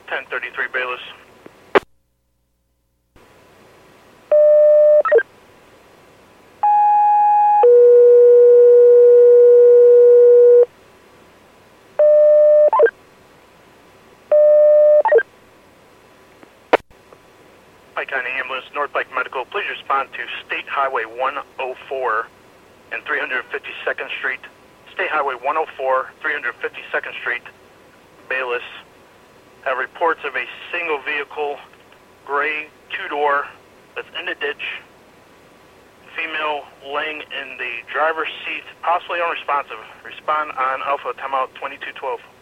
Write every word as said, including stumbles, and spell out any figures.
ten thirty-three Bayless. Pike County Ambulance, North Pike Medical, please respond to State Highway one oh four and three hundred fifty-second Street. State Highway one oh four, three hundred fifty-second Street, Bayless. Have reports of a single vehicle, gray, two-door, that's in the ditch. Female laying in the driver's seat, possibly unresponsive. Respond on Alpha, timeout twenty-two twelve.